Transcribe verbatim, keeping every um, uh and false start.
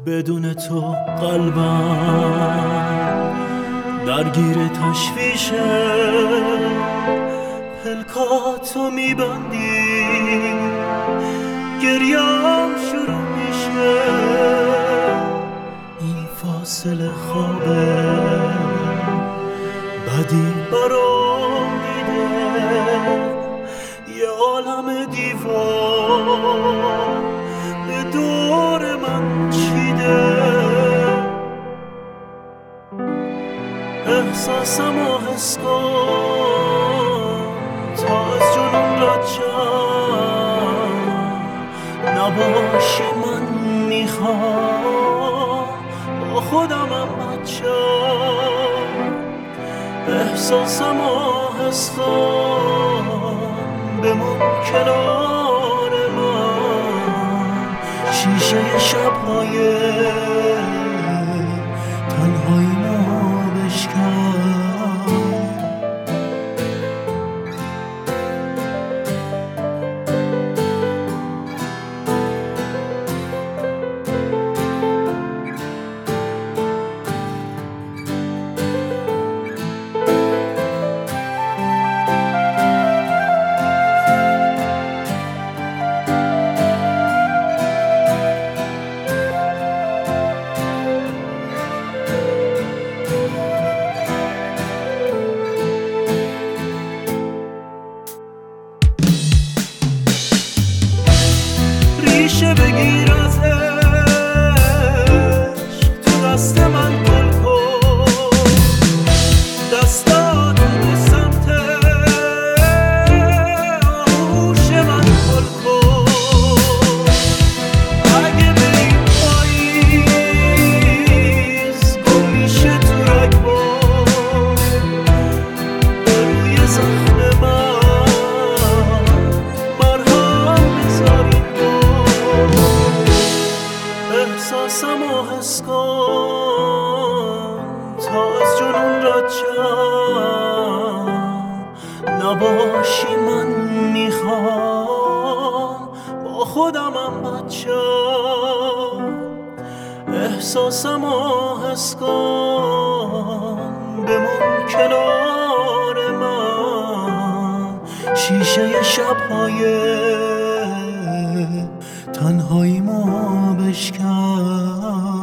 بدون تو قلبم درگیر تشویشه، پلکاتو میبندی گریم شروع میشه. این فاصله خوابه بدی برام دیده، یه عالم دیوار به دور من چیده. احساسم و حس کن تا از جنون رد نباشی. من میخوام با خودمم بچم. احساسم و حس کن بمون کنار من، شیشه شب‌های تنهایی ما بشکن. ریشه بگیر ازش تو دست من گل کن، دستاتو به سمت آغوش من گل کن. اگه به این پاییز گل میشه تو رگبار، روی زخم من احساسم و حس کن تا از جنون رد نباشی. من میخوام با خودمم بچم. احساسم و حس کن بمون کنار من، شیشه شب‌های تنهایی ما بشکن.